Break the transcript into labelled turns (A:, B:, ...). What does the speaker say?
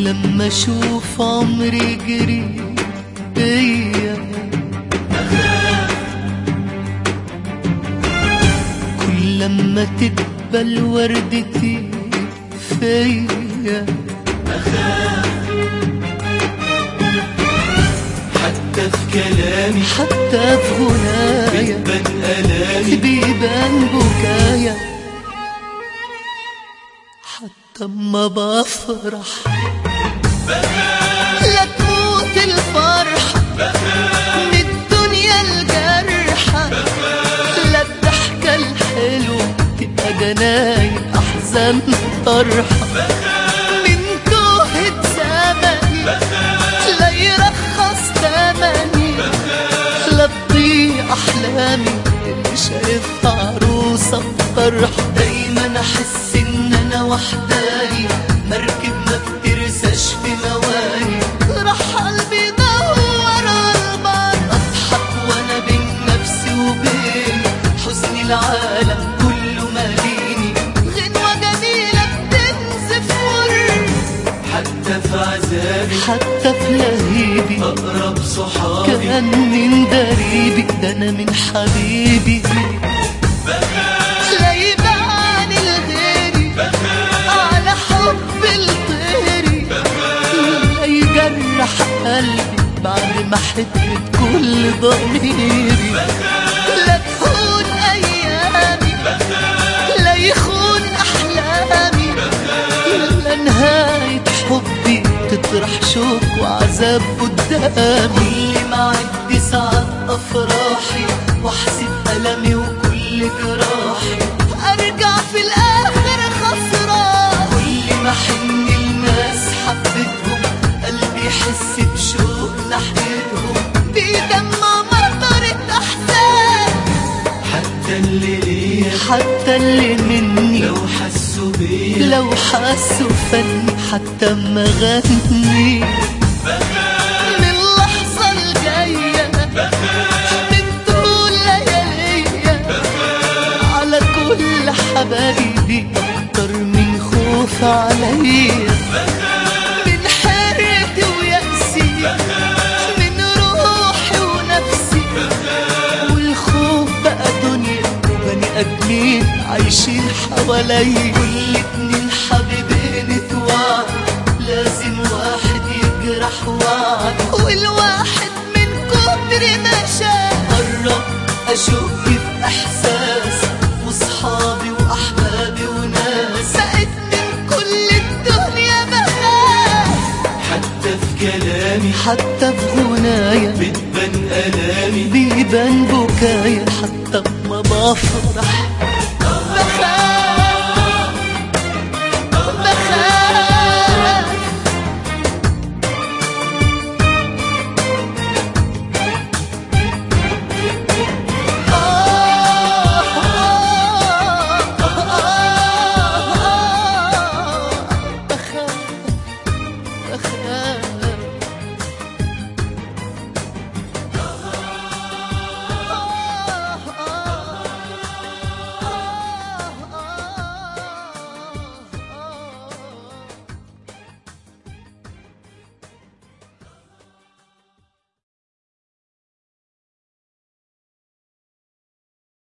A: لما اشوف عمري يجري بيا، كل لما تدبل وردتي فيا،
B: حتى في كلامي
A: حتى في غنايا
B: بيبان ألامي
A: بيبان بكايا، حتى اما بفرح لا تموت الفرحة من الدنيا الجرحة، لا الضحكة الحلوة تبقى جناين أحزان طرحة، من توهة زمني لا يرخص تمني، لا تضيع أحلامي اللي شايفها عروسة بفرحة. دايما أحس إن أنا وحداني، مركب ما بترساش في مواني، راح قلبي يدور عالبر، أضحك وأنا بين نفسي وبين حزن العالم كله ماليني، غنوة جميلة بتنزف مر،
B: حتى في عذابي
A: حتى في لهيبي
B: أقرب صحابي
A: كان من دريبي، ده أنا من حبيبي لا يبان الغيري على حب الطيري، لا يجرح قلبي بعد ما حبت كل ضميري، لا تهون أيامي لا يخون أحلامي، لا نهاية حبي تطرح شوق وعذاب قدامي. كل ما أعد ساعات أفراحي وأحسب ألمي وكل جراحي، أرجع في الآخر خسران. كل ما أحن الناس حبتهم قلبي يحس بشوق ناحيتهم، بيدمع مطرة أحزان،
B: حتى اللي ليا
A: حتى اللي مني
B: لو حسوا بيا
A: لو حسوا فني، حتى اما غني من اللحظة الجاية من طول لياليا على كل حبايبي، أكتر من خوف عليا، من حيرتي ويأسي، من روحي ونفسي، والخوف بقى دنيا وبني آدمين عايشين حوالي. كل اتنين حبيبين اتوعد لازم واحد يجرح وعد، والواحد من كتر ما شاف قرب أشك في إحساس، وصحابي وأحبابي وناس بقيت من كل الدنيا بخاف،
B: حتى في كلامي
A: حتى في غنايا
B: بتبان ألامي
A: بيبان بكايا، حتى ما بفرح